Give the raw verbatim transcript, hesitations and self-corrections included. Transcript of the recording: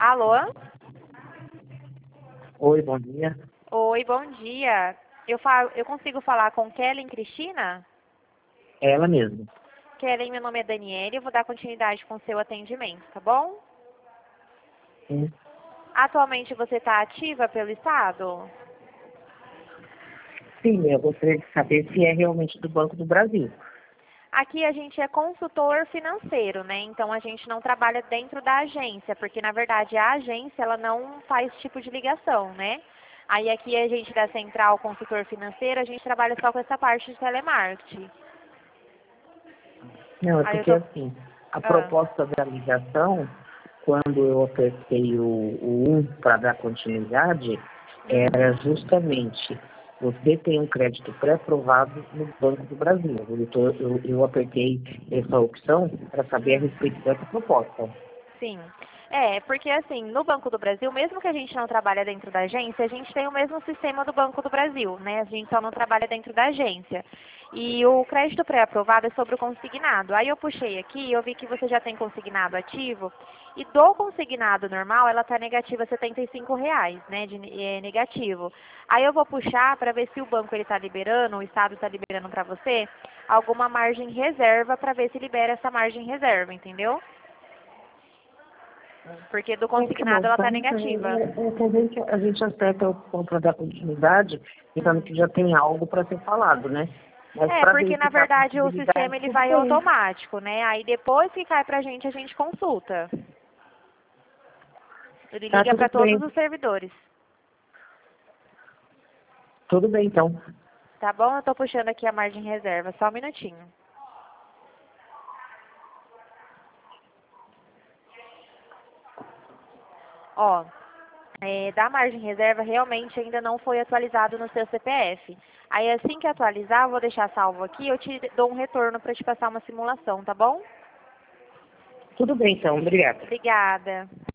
Alô? Oi, bom dia. Oi, bom dia. Eu, falo, eu consigo falar com Kellen Cristina? É ela mesma. Kellen, meu nome é Daniele, eu vou dar continuidade com o seu atendimento, tá bom? Sim. Atualmente você está ativa pelo Estado? Sim, eu gostaria de saber se é realmente do Banco do Brasil. Aqui a gente é consultor financeiro, né? Então a gente não trabalha dentro da agência, porque na verdade a agência ela não faz tipo de ligação, né? Aí aqui a gente da Central Consultor Financeiro, a gente trabalha só com essa parte de telemarketing. Não, é Aí eu porque tô... assim, a Ah, proposta da ligação, quando eu apertei o, o um para dar continuidade, era uhum. justamente você tem um crédito pré-aprovado no Banco do Brasil. Eu, tô- eu, eu apertei essa opção para saber a Hum. respeito dessa proposta. Sim. É, porque assim, no Banco do Brasil, mesmo que a gente não trabalhe dentro da agência, a gente tem o mesmo sistema do Banco do Brasil, né? A gente só não trabalha dentro da agência. E o crédito pré-aprovado é sobre o consignado. Aí eu puxei aqui e eu vi que você já tem consignado ativo. E do consignado normal, ela está negativa setenta e cinco reais, né? De, é, negativo. Aí eu vou puxar para ver se o banco ele está liberando, o Estado está liberando para você, alguma margem reserva para ver se libera essa margem reserva, entendeu? Porque do É, tá bom. consignado ela está Então, negativa. é, é que a gente, a gente acerta o ponto da continuidade, pensando Hum. que já tem algo para ser falado, né? Mas É, para porque na verificar a verdade o possibilidade, sistema ele tudo vai bem. automático, né? Aí depois que cai pra gente, a gente consulta. Ele Tá, liga tudo para todos bem. os servidores. Tudo bem, então. Tá bom? Eu tô puxando aqui a margem reserva, só um minutinho. Ó, é, da margem reserva realmente ainda não foi atualizado no seu C P F. Aí assim que atualizar, eu vou deixar salvo aqui, eu te dou um retorno para te passar uma simulação, tá bom? Tudo bem, então. Obrigada. Obrigada.